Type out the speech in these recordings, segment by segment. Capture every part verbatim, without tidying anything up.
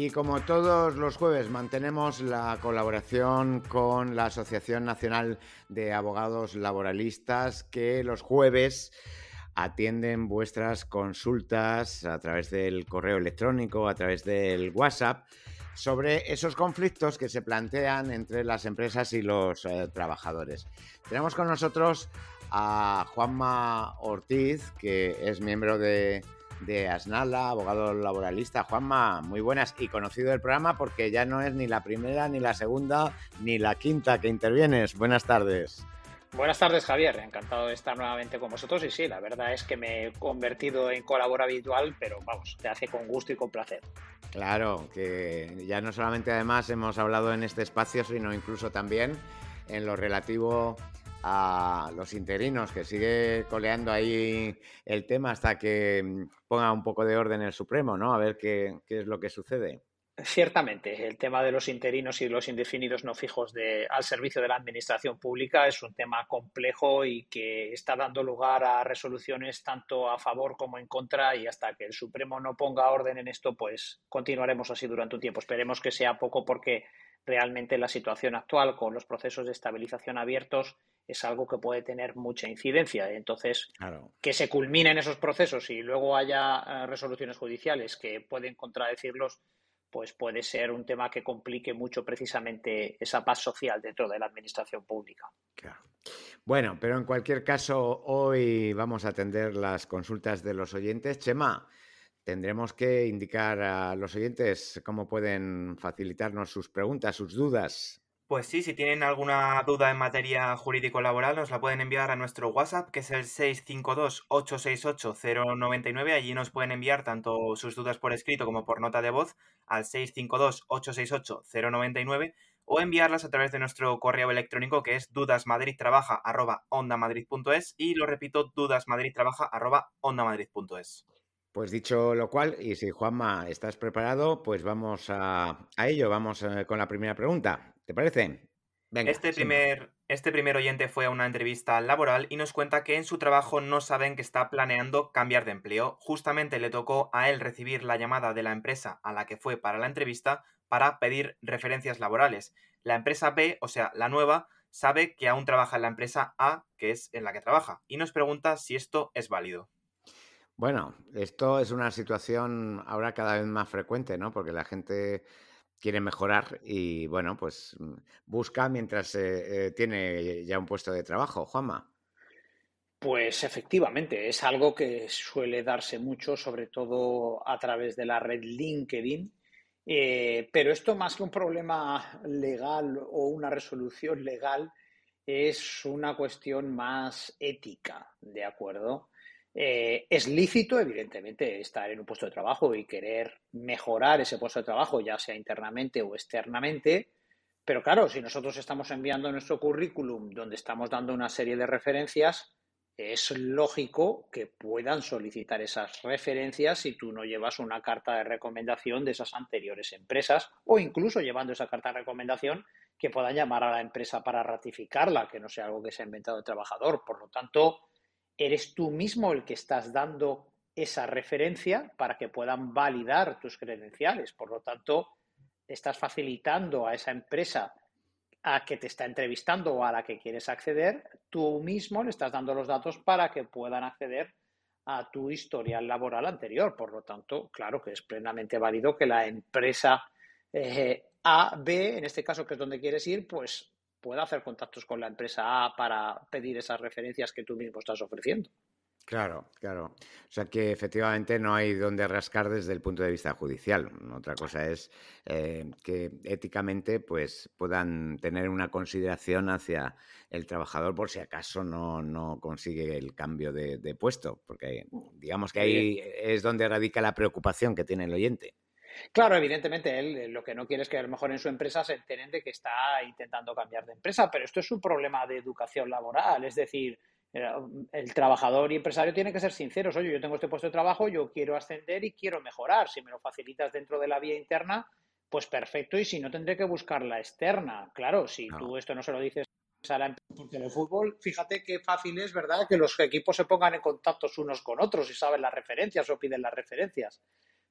Y como todos los jueves mantenemos la colaboración con la Asociación Nacional de Abogados Laboralistas, que los jueves atienden vuestras consultas a través del correo electrónico, a través del WhatsApp, sobre esos conflictos que se plantean entre las empresas y los eh, trabajadores. Tenemos con nosotros a Juanma Ortiz, que es miembro de... de Asnala, abogado laboralista. Juanma, muy buenas, y conocido del programa porque ya no es ni la primera, ni la segunda, ni la quinta que intervienes. Buenas tardes. Buenas tardes, Javier. Encantado de estar nuevamente con vosotros. Y sí, la verdad es que me he convertido en colaborador habitual, pero vamos, te hace con gusto y con placer. Claro, que ya no solamente además hemos hablado en este espacio, sino incluso también en lo relativo a los interinos, que sigue coleando ahí el tema hasta que ponga un poco de orden el Supremo, ¿no? A ver qué, qué es lo que sucede. Ciertamente, el tema de los interinos y los indefinidos no fijos de, al servicio de la administración pública es un tema complejo y que está dando lugar a resoluciones tanto a favor como en contra, y hasta que el Supremo no ponga orden en esto, pues continuaremos así durante un tiempo. Esperemos que sea poco, porque realmente la situación actual con los procesos de estabilización abiertos es algo que puede tener mucha incidencia. Entonces, Claro. que se culminen esos procesos y luego haya uh, resoluciones judiciales que pueden contradecirlos, pues puede ser un tema que complique mucho precisamente esa paz social dentro de la administración pública. Claro. Bueno, pero en cualquier caso, hoy vamos a atender las consultas de los oyentes. Chema, tendremos que indicar a los oyentes cómo pueden facilitarnos sus preguntas, sus dudas. Pues sí, si tienen alguna duda en materia jurídico-laboral, nos la pueden enviar a nuestro WhatsApp, que es el seis cinco dos, ocho seis ocho, cero nueve nueve. Allí nos pueden enviar tanto sus dudas por escrito como por nota de voz al seis cinco dos, ocho seis ocho, cero nueve nueve, o enviarlas a través de nuestro correo electrónico, que es dudasmadridtrabaja arroba ondamadrid punto es, y lo repito, dudasmadridtrabaja arroba ondamadrid punto es. Pues dicho lo cual, y si Juanma estás preparado, pues vamos a, a ello, vamos eh, con la primera pregunta. ¿Te parece? Venga, Este Chema. primer, este primer oyente fue a una entrevista laboral y nos cuenta que en su trabajo no saben que está planeando cambiar de empleo. Justamente le tocó a él recibir la llamada de la empresa a la que fue para la entrevista para pedir referencias laborales. La empresa B, o sea, la nueva, sabe que aún trabaja en la empresa A, que es en la que trabaja, y nos pregunta si esto es válido. Bueno, esto es una situación ahora cada vez más frecuente, ¿no? Porque la gente quiere mejorar y, bueno, pues busca mientras eh, eh, tiene ya un puesto de trabajo. Juanma. Pues efectivamente, es algo que suele darse mucho, sobre todo a través de la red LinkedIn. Eh, pero esto, más que un problema legal o una resolución legal, es una cuestión más ética, ¿de acuerdo? Eh, es lícito, evidentemente, estar en un puesto de trabajo y querer mejorar ese puesto de trabajo, ya sea internamente o externamente. Pero claro, si nosotros estamos enviando nuestro currículum donde estamos dando una serie de referencias, es lógico que puedan solicitar esas referencias si tú no llevas una carta de recomendación de esas anteriores empresas, o incluso llevando esa carta de recomendación que puedan llamar a la empresa para ratificarla, que no sea algo que se ha inventado el trabajador. Por lo tanto, eres tú mismo el que estás dando esa referencia para que puedan validar tus credenciales. Por lo tanto, estás facilitando a esa empresa a que te está entrevistando o a la que quieres acceder, tú mismo le estás dando los datos para que puedan acceder a tu historial laboral anterior. Por lo tanto, claro que es plenamente válido que la empresa eh, A, B, en este caso que es donde quieres ir, pues pueda hacer contactos con la empresa A para pedir esas referencias que tú mismo estás ofreciendo. Claro, claro. O sea que efectivamente no hay donde rascar desde el punto de vista judicial. Otra cosa es eh, que éticamente pues puedan tener una consideración hacia el trabajador por si acaso no, no consigue el cambio de, de puesto, porque digamos que Evidente. ahí es donde radica la preocupación que tiene el oyente. Claro, evidentemente él lo que no quiere es que a lo mejor en su empresa se enteren de que está intentando cambiar de empresa, pero esto es un problema de educación laboral, es decir, el trabajador y empresario tienen que ser sinceros. Oye, yo tengo este puesto de trabajo, yo quiero ascender y quiero mejorar. Si me lo facilitas dentro de la vía interna, pues perfecto, y si no, tendré que buscar la externa. Claro, si No. tú esto no se lo dices a la empresa, porque en el fútbol, fíjate qué fácil es, ¿verdad?, que los equipos se pongan en contacto unos con otros y saben las referencias o piden las referencias.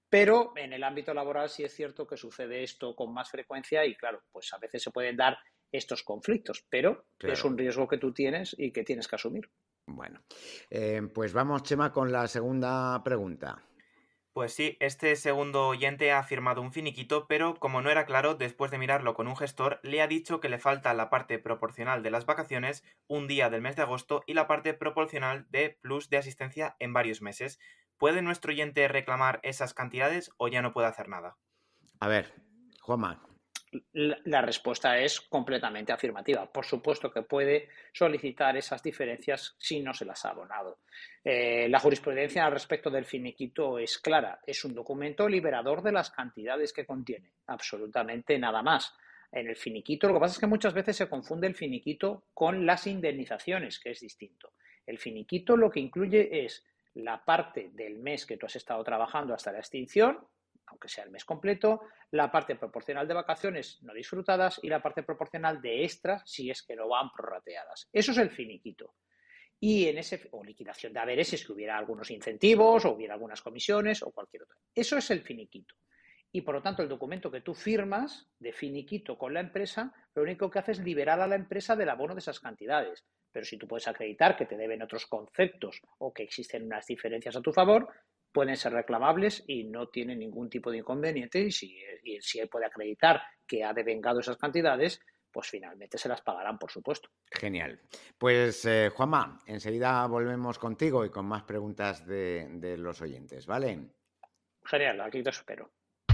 Pero en el ámbito laboral sí es cierto que sucede esto con más frecuencia y, claro, pues a veces se pueden dar estos conflictos, pero Claro. es un riesgo que tú tienes y que tienes que asumir. Bueno, eh, pues vamos, Chema, con la segunda pregunta. Pues sí, este segundo oyente ha firmado un finiquito, pero como no era claro, después de mirarlo con un gestor, le ha dicho que le falta la parte proporcional de las vacaciones, un día del mes de agosto, y la parte proporcional de plus de asistencia en varios meses. ¿Puede nuestro oyente reclamar esas cantidades o ya no puede hacer nada? A ver, Juanma. La respuesta es completamente afirmativa. Por supuesto que puede solicitar esas diferencias si no se las ha abonado. Eh, la jurisprudencia al respecto del finiquito es clara. Es un documento liberador de las cantidades que contiene. Absolutamente nada más. En el finiquito, lo que pasa es que muchas veces se confunde el finiquito con las indemnizaciones, que es distinto. El finiquito lo que incluye es la parte del mes que tú has estado trabajando hasta la extinción, aunque sea el mes completo, la parte proporcional de vacaciones no disfrutadas y la parte proporcional de extras si es que no van prorrateadas. Eso es el finiquito. Y en ese, o liquidación de haberes si es que hubiera algunos incentivos o hubiera algunas comisiones o cualquier otra. Eso es el finiquito. Y por lo tanto el documento que tú firmas de finiquito con la empresa, lo único que hace es liberar a la empresa del abono de esas cantidades. Pero si tú puedes acreditar que te deben otros conceptos o que existen unas diferencias a tu favor, pueden ser reclamables y no tienen ningún tipo de inconveniente. Y si, y si él puede acreditar que ha devengado esas cantidades, pues finalmente se las pagarán, por supuesto. Genial. Pues, eh, Juanma, enseguida volvemos contigo y con más preguntas de, de los oyentes, ¿vale? Genial, aquí te espero.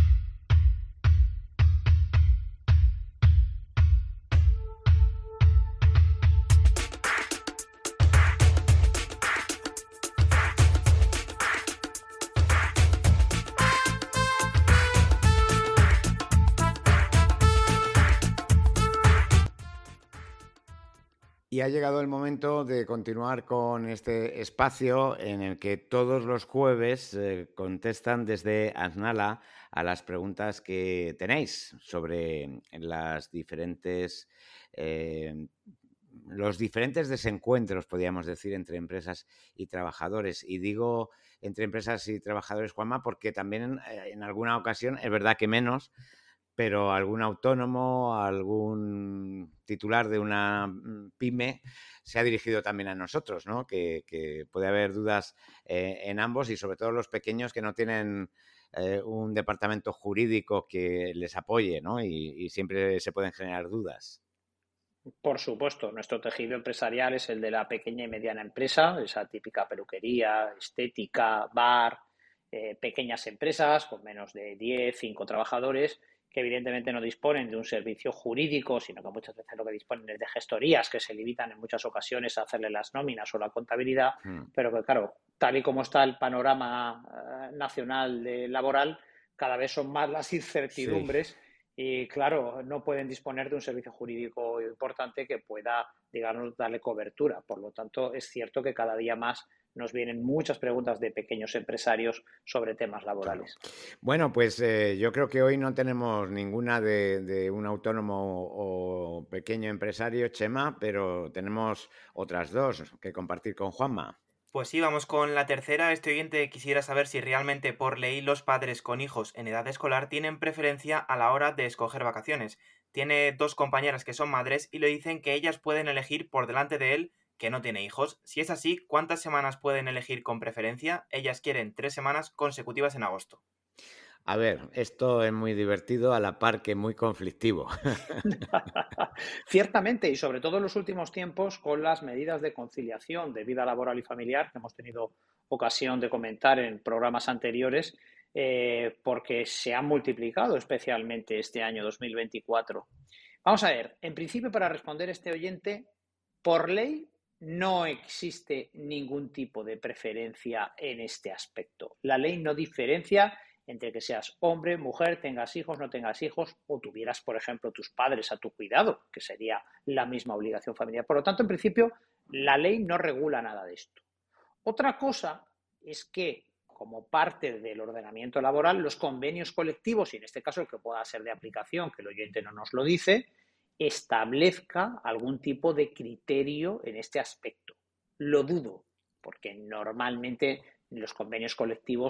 Y ha llegado el momento de continuar con este espacio en el que todos los jueves eh, contestan desde Aznala a las preguntas que tenéis sobre las diferentes, eh, los diferentes desencuentros, podríamos decir, entre empresas y trabajadores. Y digo entre empresas y trabajadores, Juanma, porque también eh, en alguna ocasión, es verdad que menos, pero algún autónomo, algún titular de una pyme se ha dirigido también a nosotros, ¿no? Que, que puede haber dudas eh, en ambos y sobre todo los pequeños que no tienen eh, un departamento jurídico que les apoye, ¿no? Y, y siempre se pueden generar dudas. Por supuesto, nuestro tejido empresarial es el de la pequeña y mediana empresa, esa típica peluquería, estética, bar, eh, pequeñas empresas con menos de diez, cinco trabajadores que evidentemente no disponen de un servicio jurídico, sino que muchas veces lo que disponen es de gestorías que se limitan en muchas ocasiones a hacerle las nóminas o la contabilidad, hmm. pero que claro, tal y como está el panorama eh, nacional de laboral, cada vez son más las incertidumbres. Sí. Y claro, no pueden disponer de un servicio jurídico importante que pueda, digamos, darle cobertura. Por lo tanto, es cierto que cada día más nos vienen muchas preguntas de pequeños empresarios sobre temas laborales. Claro. Bueno, pues eh, yo creo que hoy no tenemos ninguna de, de un autónomo o pequeño empresario, Chema, pero tenemos otras dos que compartir con Juanma. Pues sí, vamos con la tercera. Este oyente quisiera saber si realmente por ley los padres con hijos en edad escolar tienen preferencia a la hora de escoger vacaciones. Tiene dos compañeras que son madres y le dicen que ellas pueden elegir por delante de él, que no tiene hijos. Si es así, ¿cuántas semanas pueden elegir con preferencia? Ellas quieren tres semanas consecutivas en agosto. A ver, esto es muy divertido a la par que muy conflictivo. Ciertamente, y sobre todo en los últimos tiempos con las medidas de conciliación de vida laboral y familiar que hemos tenido ocasión de comentar en programas anteriores, eh, porque se han multiplicado especialmente este año dos mil veinticuatro. Vamos a ver, en principio para responder a este oyente, por ley no existe ningún tipo de preferencia en este aspecto. La ley no diferencia entre que seas hombre, mujer, tengas hijos, no tengas hijos, o tuvieras, por ejemplo, tus padres a tu cuidado, que sería la misma obligación familiar. Por lo tanto, en principio, la ley no regula nada de esto. Otra cosa es que, como parte del ordenamiento laboral, los convenios colectivos, y en este caso el que pueda ser de aplicación, que el oyente no nos lo dice, establezca algún tipo de criterio en este aspecto. Lo dudo, porque normalmente los convenios colectivos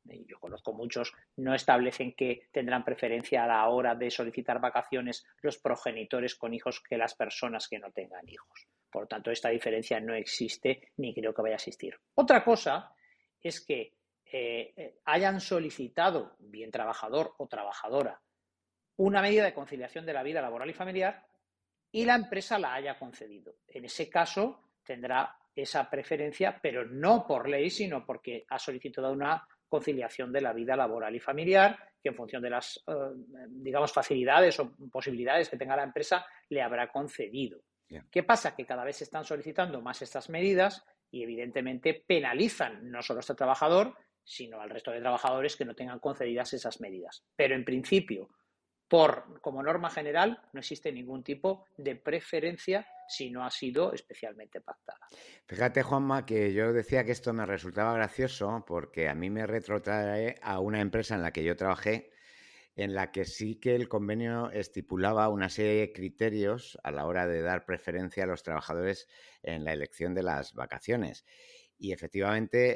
y yo conozco muchos, no establecen que tendrán preferencia a la hora de solicitar vacaciones los progenitores con hijos que las personas que no tengan hijos. Por lo tanto, esta diferencia no existe ni creo que vaya a existir. Otra cosa es que eh, hayan solicitado, bien trabajador o trabajadora, una medida de conciliación de la vida laboral y familiar y la empresa la haya concedido. En ese caso tendrá esa preferencia, pero no por ley, sino porque ha solicitado una conciliación de la vida laboral y familiar, que en función de las, eh, digamos, facilidades o posibilidades que tenga la empresa, le habrá concedido. Yeah. ¿Qué pasa? Que cada vez se están solicitando más estas medidas y, evidentemente, penalizan no solo a este trabajador, sino al resto de trabajadores que no tengan concedidas esas medidas. Pero, en principio, por, como norma general, no existe ningún tipo de preferencia si no ha sido especialmente pactada. Fíjate, Juanma, que yo decía que esto me resultaba gracioso porque a mí me retrotrae a una empresa en la que yo trabajé, en la que sí que el convenio estipulaba una serie de criterios a la hora de dar preferencia a los trabajadores en la elección de las vacaciones. Y efectivamente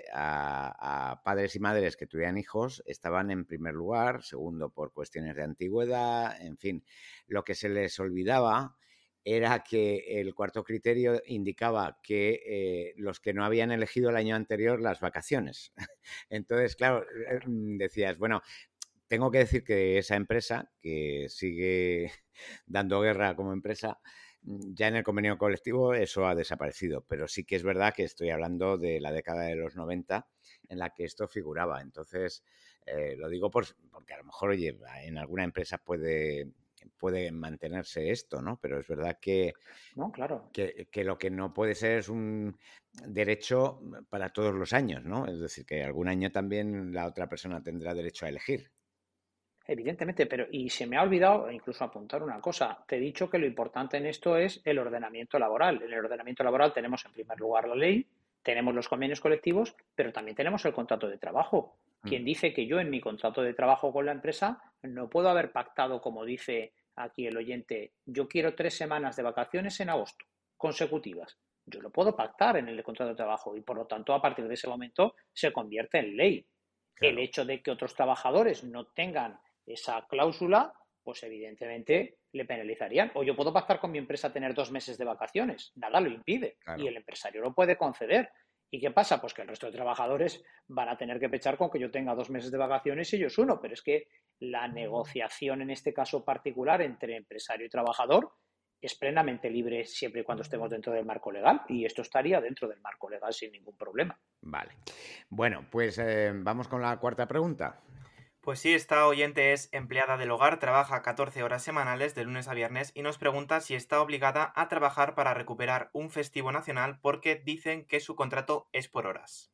a, a padres y madres que tuvieran hijos estaban en primer lugar, segundo por cuestiones de antigüedad, en fin. Lo que se les olvidaba era que el cuarto criterio indicaba que eh, los que no habían elegido el año anterior las vacaciones. Entonces, claro, decías, bueno, tengo que decir que esa empresa, que sigue dando guerra como empresa, ya en el convenio colectivo eso ha desaparecido, pero sí que es verdad que estoy hablando de la década de los noventa en la que esto figuraba. Entonces, eh, lo digo por, porque a lo mejor, oye, en alguna empresa puede, puede mantenerse esto, ¿no? Pero es verdad que, no, claro. que, que lo que no puede ser es un derecho para todos los años, ¿no? Es decir, que algún año también la otra persona tendrá derecho a elegir. Evidentemente, pero y se me ha olvidado incluso apuntar una cosa. Te he dicho que lo importante en esto es el ordenamiento laboral. En el ordenamiento laboral tenemos en primer lugar la ley, tenemos los convenios colectivos, pero también tenemos el contrato de trabajo. Mm. Quien dice que yo en mi contrato de trabajo con la empresa no puedo haber pactado, como dice aquí el oyente, yo quiero tres semanas de vacaciones en agosto consecutivas. Yo lo puedo pactar en el contrato de trabajo y, por lo tanto, a partir de ese momento se convierte en ley. Claro. El hecho de que otros trabajadores no tengan esa cláusula, pues evidentemente le penalizarían. O yo puedo pactar con mi empresa tener dos meses de vacaciones, nada lo impide, claro. Y el empresario lo puede conceder. ¿Y qué pasa? Pues que el resto de trabajadores van a tener que pechar con que yo tenga dos meses de vacaciones y ellos uno, pero es que la negociación en este caso particular entre empresario y trabajador es plenamente libre siempre y cuando estemos dentro del marco legal, y esto estaría dentro del marco legal sin ningún problema. Vale. Bueno, pues eh, vamos con la cuarta pregunta. Pues sí, esta oyente es empleada del hogar, trabaja catorce horas semanales de lunes a viernes y nos pregunta si está obligada a trabajar para recuperar un festivo nacional porque dicen que su contrato es por horas.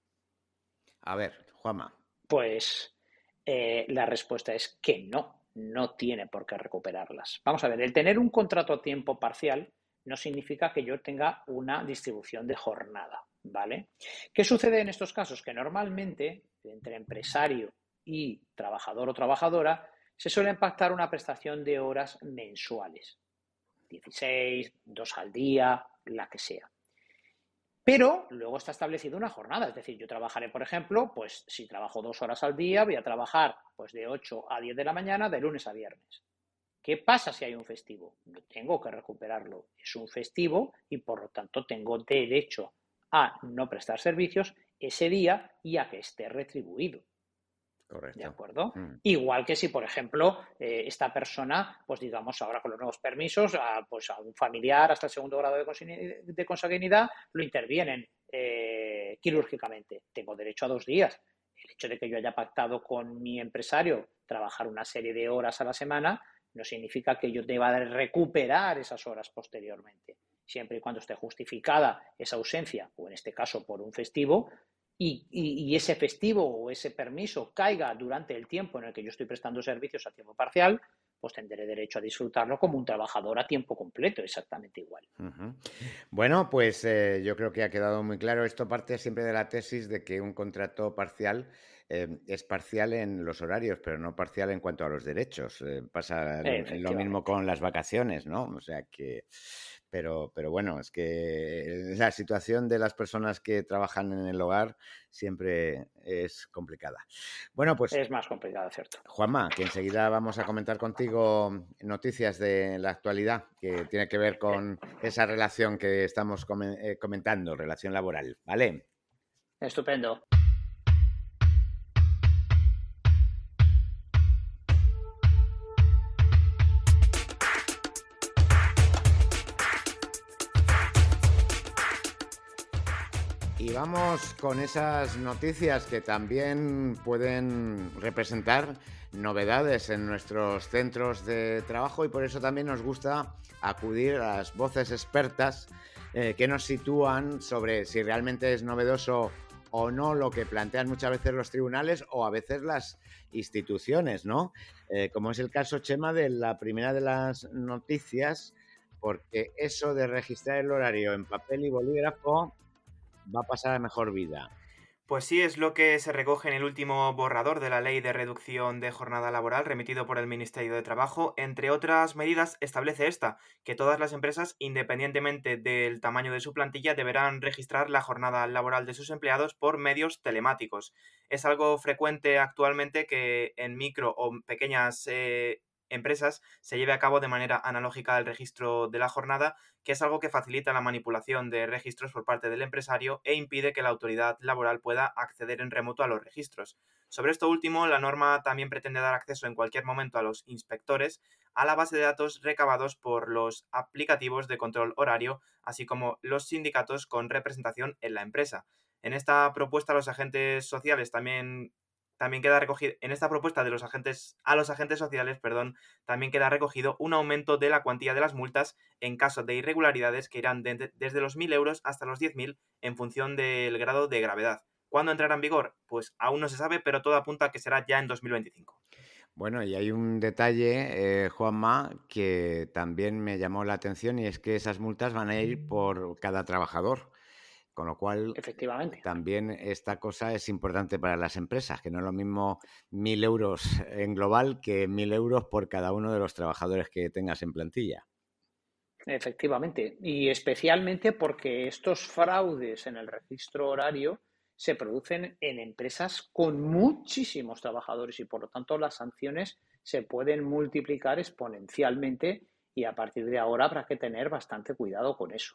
A ver, Juanma. Pues eh, la respuesta es que no, no tiene por qué recuperarlas. Vamos a ver, el tener un contrato a tiempo parcial no significa que yo tenga una distribución de jornada, ¿vale? ¿Qué sucede en estos casos? Que normalmente entre empresario y trabajador o trabajadora se suele pactar una prestación de horas mensuales, dieciséis, dos al día, la que sea. Pero luego está establecida una jornada, es decir, yo trabajaré, por ejemplo, pues si trabajo dos horas al día, voy a trabajar pues de ocho a diez de la mañana, de lunes a viernes. ¿Qué pasa si hay un festivo? No tengo que recuperarlo. Es un festivo y, por lo tanto, tengo derecho a no prestar servicios ese día y a que esté retribuido. Correcto. ¿De acuerdo? Mm. Igual que si, por ejemplo, eh, esta persona, pues digamos, ahora con los nuevos permisos, a, pues a un familiar hasta el segundo grado de, consanguinidad, de consanguinidad lo intervienen eh, quirúrgicamente. Tengo derecho a dos días. El hecho de que yo haya pactado con mi empresario trabajar una serie de horas a la semana no significa que yo deba de recuperar esas horas posteriormente. Siempre y cuando esté justificada esa ausencia, o en este caso por un festivo, Y, y, y ese festivo o ese permiso caiga durante el tiempo en el que yo estoy prestando servicios a tiempo parcial, pues tendré derecho a disfrutarlo como un trabajador a tiempo completo, exactamente igual. Uh-huh. Bueno, pues eh, yo creo que ha quedado muy claro. Esto parte siempre de la tesis de que un contrato parcial eh, es parcial en los horarios, pero no parcial en cuanto a los derechos. Eh, pasa lo, lo mismo con las vacaciones, ¿no? O sea que, pero, pero bueno, es que la situación de las personas que trabajan en el hogar siempre es complicada. Bueno, pues es más complicada, cierto. Juanma, que enseguida vamos a comentar contigo noticias de la actualidad que tiene que ver con esa relación que estamos comentando, relación laboral, ¿vale? Estupendo. Y vamos con esas noticias que también pueden representar novedades en nuestros centros de trabajo y por eso también nos gusta acudir a las voces expertas eh, que nos sitúan sobre si realmente es novedoso o no lo que plantean muchas veces los tribunales o a veces las instituciones, ¿no? Eh, como es el caso, Chema, de la primera de las noticias, porque eso de registrar el horario en papel y bolígrafo va a pasar a mejor vida. Pues sí, es lo que se recoge en el último borrador de la Ley de Reducción de Jornada Laboral remitido por el Ministerio de Trabajo. Entre otras medidas, establece esta, que todas las empresas, independientemente del tamaño de su plantilla, deberán registrar la jornada laboral de sus empleados por medios telemáticos. Es algo frecuente actualmente que en micro o pequeñas eh, empresas se lleve a cabo de manera analógica el registro de la jornada, que es algo que facilita la manipulación de registros por parte del empresario e impide que la autoridad laboral pueda acceder en remoto a los registros. Sobre esto último, la norma también pretende dar acceso en cualquier momento a los inspectores a la base de datos recabados por los aplicativos de control horario, así como los sindicatos con representación en la empresa. En esta propuesta, los agentes sociales también También queda recogido, en esta propuesta de los agentes, a los agentes sociales, perdón, también queda recogido un aumento de la cuantía de las multas en caso de irregularidades que irán de, desde los mil euros hasta los diez mil en función del grado de gravedad. ¿Cuándo entrará en vigor? Pues aún no se sabe, pero todo apunta a que será ya en dos mil veinticinco. Bueno, y hay un detalle, eh, Juanma, que también me llamó la atención y es que esas multas van a ir por cada trabajador. Con lo cual, efectivamente, también esta cosa es importante para las empresas, que no es lo mismo mil euros en global que mil euros por cada uno de los trabajadores que tengas en plantilla. Efectivamente, y especialmente porque estos fraudes en el registro horario se producen en empresas con muchísimos trabajadores y por lo tanto las sanciones se pueden multiplicar exponencialmente y a partir de ahora habrá que tener bastante cuidado con eso.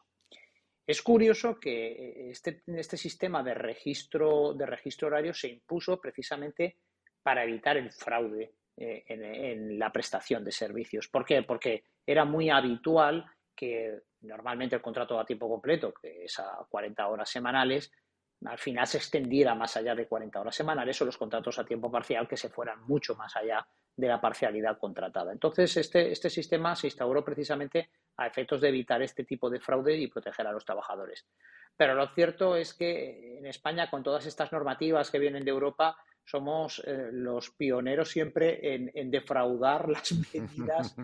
Es curioso que este, este sistema de registro, de registro horario se impuso precisamente para evitar el fraude eh, en, en la prestación de servicios. ¿Por qué? Porque era muy habitual que normalmente el contrato a tiempo completo, que es a cuarenta horas semanales, al final se extendiera más allá de cuarenta horas semanales o los contratos a tiempo parcial que se fueran mucho más allá de la parcialidad contratada. Entonces, este, este sistema se instauró precisamente a efectos de evitar este tipo de fraude y proteger a los trabajadores. Pero lo cierto es que en España, con todas estas normativas que vienen de Europa, somos eh, los pioneros siempre en, en defraudar las medidas,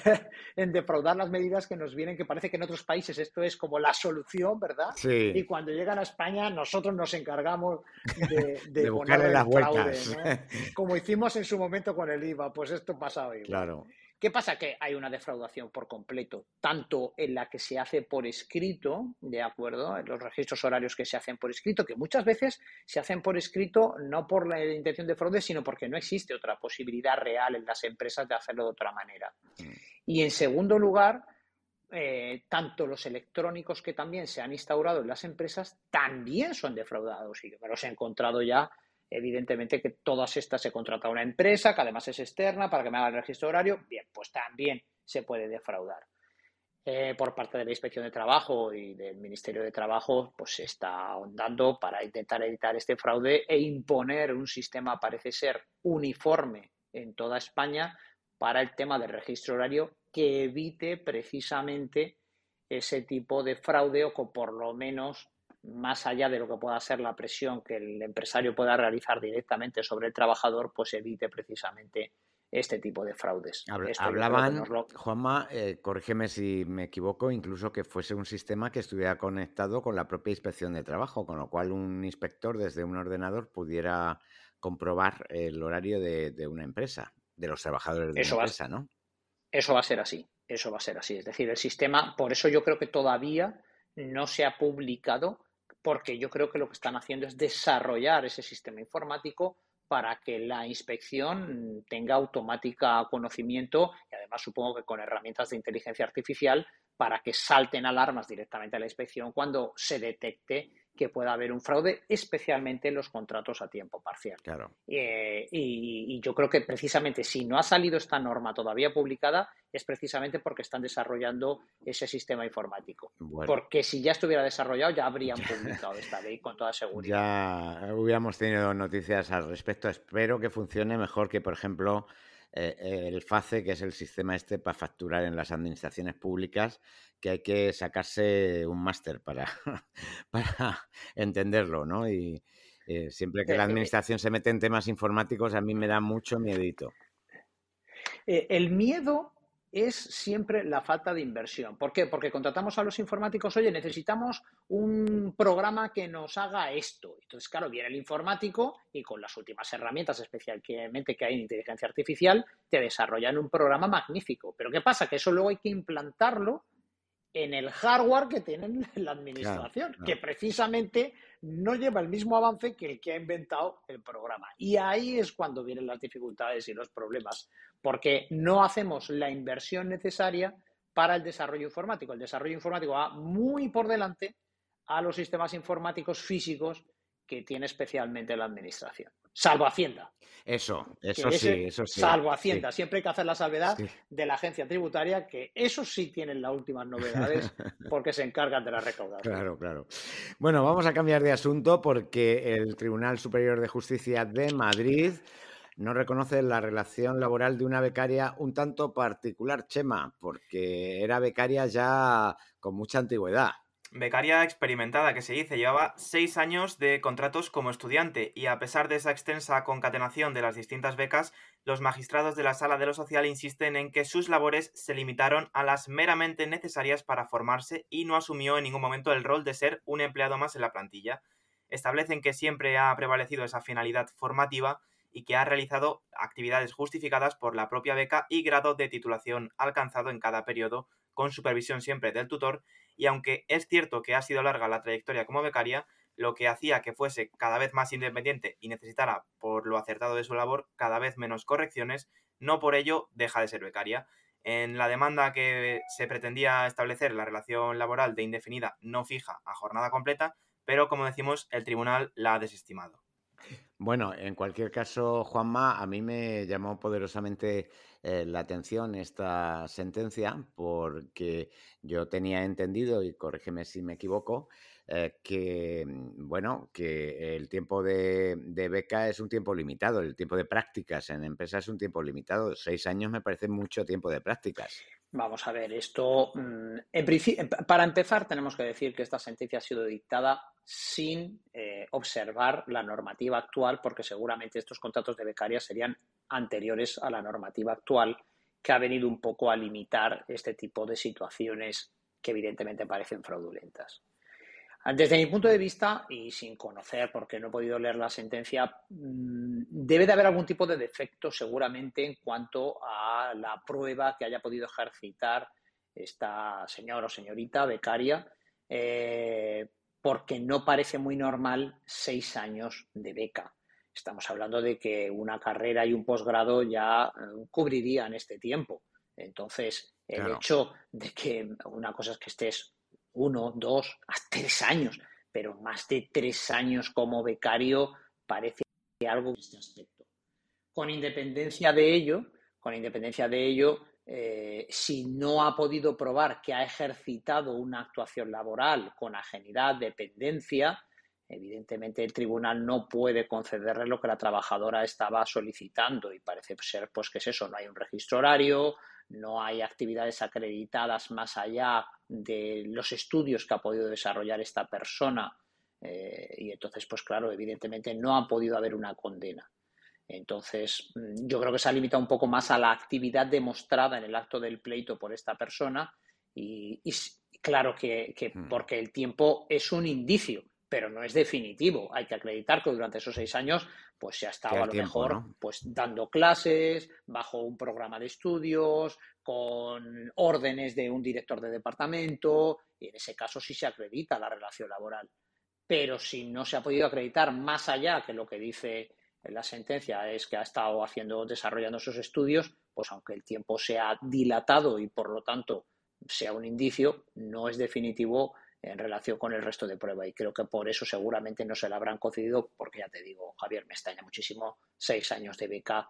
en defraudar las medidas que nos vienen, que parece que en otros países esto es como la solución, ¿verdad? Sí. Y cuando llegan a España, nosotros nos encargamos de, de, de buscarle las vueltas. Fraude, ¿no? Como hicimos en su momento con el I V A, pues esto pasaba igual. Claro. ¿Qué pasa? Que hay una defraudación por completo, tanto en la que se hace por escrito, ¿de acuerdo? En los registros horarios que se hacen por escrito, que muchas veces se hacen por escrito no por la intención de fraude, sino porque no existe otra posibilidad real en las empresas de hacerlo de otra manera. Mm. Y en segundo lugar, eh, tanto los electrónicos que también se han instaurado en las empresas también son defraudados y me los he encontrado ya. Evidentemente que todas estas se contrata a una empresa que además es externa para que me haga el registro horario. Bien, pues también se puede defraudar. Eh, por parte de la Inspección de Trabajo y del Ministerio de Trabajo, pues se está ahondando para intentar evitar este fraude e imponer un sistema, parece ser, uniforme en toda España para el tema del registro horario que evite precisamente ese tipo de fraude o que por lo menos, más allá de lo que pueda ser la presión que el empresario pueda realizar directamente sobre el trabajador, pues evite precisamente este tipo de fraudes. Habl hablaban, lo... Juanma, eh, corrígeme si me equivoco, incluso que fuese un sistema que estuviera conectado con la propia Inspección de Trabajo, con lo cual un inspector desde un ordenador pudiera comprobar el horario de, de una empresa, de los trabajadores de Eso una va, empresa, ¿no? eso va a ser así, eso va a ser así. Es decir, el sistema, por eso yo creo que todavía no se ha publicado, porque yo creo que lo que están haciendo es desarrollar ese sistema informático para que la inspección tenga automática conocimiento y además supongo que con herramientas de inteligencia artificial para que salten alarmas directamente a la inspección cuando se detecte que pueda haber un fraude, especialmente en los contratos a tiempo parcial. Claro. Eh, y, y yo creo que precisamente si no ha salido esta norma todavía publicada es precisamente porque están desarrollando ese sistema informático. Bueno. Porque si ya estuviera desarrollado ya habrían publicado esta ley con toda seguridad. Ya hubiéramos tenido noticias al respecto. Espero que funcione mejor que, por ejemplo, eh, el FACE, que es el sistema este para facturar en las administraciones públicas, que hay que sacarse un máster para, para entenderlo, ¿no? Y eh, siempre que la administración se mete en temas informáticos, a mí me da mucho miedito. Eh, el miedo es siempre la falta de inversión. ¿Por qué? Porque contratamos a los informáticos, oye, necesitamos un programa que nos haga esto. Entonces, claro, viene el informático y con las últimas herramientas, especialmente que hay en inteligencia artificial, te desarrollan un programa magnífico. Pero ¿qué pasa? Que eso luego hay que implantarlo en el hardware que tienen la administración, claro, claro. que precisamente no lleva el mismo avance que el que ha inventado el programa. Y ahí es cuando vienen las dificultades y los problemas, porque no hacemos la inversión necesaria para el desarrollo informático. El desarrollo informático va muy por delante a los sistemas informáticos físicos que tiene especialmente la administración. Salvo Hacienda. Eso, eso sí, eso sí. Salvo Hacienda. Sí. Siempre hay que hacer la salvedad sí. de la agencia tributaria, que esos sí tienen las últimas novedades porque se encargan de la recaudación. Claro, claro. Bueno, vamos a cambiar de asunto porque el Tribunal Superior de Justicia de Madrid no reconoce la relación laboral de una becaria un tanto particular, Chema, porque era becaria ya con mucha antigüedad. Becaria experimentada, que se dice, llevaba seis años de contratos como estudiante y a pesar de esa extensa concatenación de las distintas becas, los magistrados de la Sala de lo Social insisten en que sus labores se limitaron a las meramente necesarias para formarse y no asumió en ningún momento el rol de ser un empleado más en la plantilla. Establecen que siempre ha prevalecido esa finalidad formativa y que ha realizado actividades justificadas por la propia beca y grado de titulación alcanzado en cada periodo, con supervisión siempre del tutor. Y aunque es cierto que ha sido larga la trayectoria como becaria, lo que hacía que fuese cada vez más independiente y necesitara, por lo acertado de su labor, cada vez menos correcciones, no por ello deja de ser becaria. En la demanda que se pretendía establecer la relación laboral de indefinida no fija a jornada completa, pero como decimos, el tribunal la ha desestimado. Bueno, en cualquier caso, Juanma, a mí me llamó poderosamente eh, la atención esta sentencia porque yo tenía entendido, y corrígeme si me equivoco, eh, que, bueno, que el tiempo de, de beca es un tiempo limitado, el tiempo de prácticas en empresas es un tiempo limitado. Seis años me parece mucho tiempo de prácticas. Vamos a ver, esto, en principio, para empezar, tenemos que decir que esta sentencia ha sido dictada sin eh, observar la normativa actual, porque seguramente estos contratos de becarias serían anteriores a la normativa actual, que ha venido un poco a limitar este tipo de situaciones que evidentemente parecen fraudulentas. Desde mi punto de vista, y sin conocer, porque no he podido leer la sentencia, debe de haber algún tipo de defecto seguramente en cuanto a la prueba que haya podido ejercitar esta señora o señorita becaria, eh, porque no parece muy normal seis años de beca. Estamos hablando de que una carrera y un posgrado ya cubrirían este tiempo. Entonces, el Claro. hecho de que una cosa es que estés uno, dos, hasta tres años, pero más de tres años como becario parece algo en este aspecto. Con independencia de ello, con independencia de ello, eh, si no ha podido probar que ha ejercitado una actuación laboral con ajenidad, dependencia, evidentemente el tribunal no puede concederle lo que la trabajadora estaba solicitando y parece ser pues que es eso, no hay un registro horario, no hay actividades acreditadas más allá de los estudios que ha podido desarrollar esta persona eh, y entonces, pues claro, evidentemente no ha podido haber una condena. Entonces, yo creo que se ha limitado un poco más a la actividad demostrada en el acto del pleito por esta persona y, y claro que, que porque el tiempo es un indicio, pero no es definitivo. Hay que acreditar que durante esos seis años pues se ha estado a lo tiempo, mejor, ¿no? pues dando clases, bajo un programa de estudios, con órdenes de un director de departamento, y en ese caso sí se acredita la relación laboral. Pero si no se ha podido acreditar más allá que lo que dice la sentencia es que ha estado haciendo, desarrollando esos estudios, pues aunque el tiempo sea dilatado y por lo tanto sea un indicio, no es definitivo en relación con el resto de prueba, y creo que por eso seguramente no se la habrán concedido, porque ya te digo, Javier, me extraña muchísimo, seis años de beca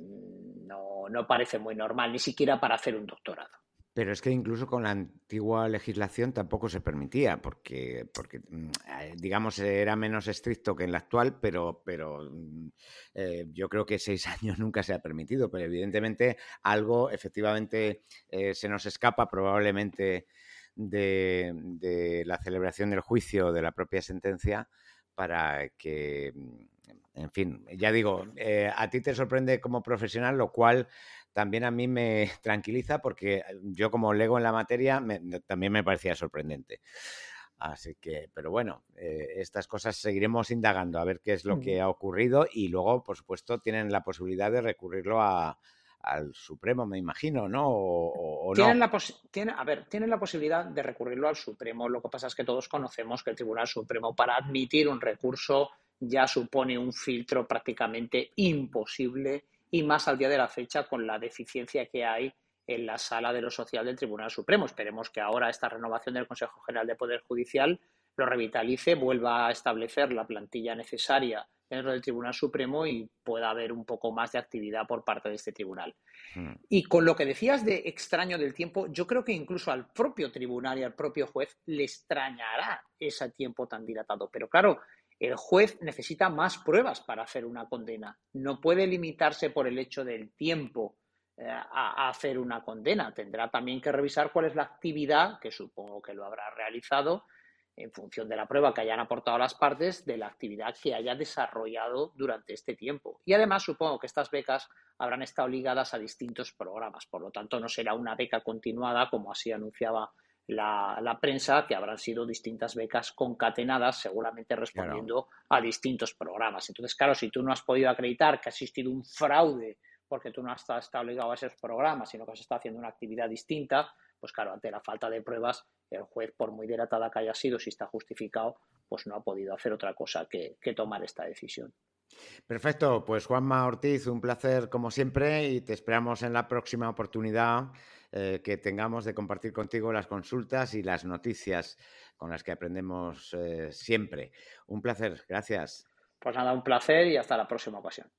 no, no parece muy normal, ni siquiera para hacer un doctorado. Pero es que incluso con la antigua legislación tampoco se permitía, porque, porque digamos, era menos estricto que en la actual, pero, pero eh, yo creo que seis años nunca se ha permitido. Pero evidentemente algo efectivamente eh, se nos escapa probablemente de, de la celebración del juicio, de la propia sentencia, para que, en fin, ya digo, eh, a ti te sorprende como profesional, lo cual también a mí me tranquiliza, porque yo como lego en la materia me, también me parecía sorprendente. Así que, pero bueno, eh, estas cosas seguiremos indagando a ver qué es lo que ha ocurrido, y luego, por supuesto, tienen la posibilidad de recurrirlo a, al Supremo, me imagino, ¿no? O, o tienen no. La tienen, a ver, tienen la posibilidad de recurrirlo al Supremo. Lo que pasa es que todos conocemos que el Tribunal Supremo, para admitir un recurso, ya supone un filtro prácticamente imposible, y más al día de la fecha con la deficiencia que hay en la Sala de lo Social del Tribunal Supremo. Esperemos que ahora esta renovación del Consejo General de Poder Judicial lo revitalice, vuelva a establecer la plantilla necesaria dentro del Tribunal Supremo y pueda haber un poco más de actividad por parte de este tribunal. Hmm. Y con lo que decías de extraño del tiempo, yo creo que incluso al propio tribunal y al propio juez le extrañará ese tiempo tan dilatado. Pero claro, el juez necesita más pruebas para hacer una condena. No puede limitarse por el hecho del tiempo eh, a, a hacer una condena. Tendrá también que revisar cuál es la actividad, que supongo que lo habrá realizado, en función de la prueba que hayan aportado las partes, de la actividad que haya desarrollado durante este tiempo. Y además supongo que estas becas habrán estado ligadas a distintos programas, por lo tanto no será una beca continuada, como así anunciaba la, la prensa, que habrán sido distintas becas concatenadas, seguramente respondiendo claro. a distintos programas. Entonces, claro, si tú no has podido acreditar que ha existido un fraude porque tú no has estado ligado a esos programas, sino que has estado haciendo una actividad distinta, pues claro, ante la falta de pruebas, el juez, por muy dilatada que haya sido, si está justificado, pues no ha podido hacer otra cosa que, que tomar esta decisión. Perfecto, pues Juanma Ortiz, un placer como siempre, y te esperamos en la próxima oportunidad eh, que tengamos de compartir contigo las consultas y las noticias con las que aprendemos eh, siempre. Un placer, gracias. Pues nada, un placer y hasta la próxima ocasión.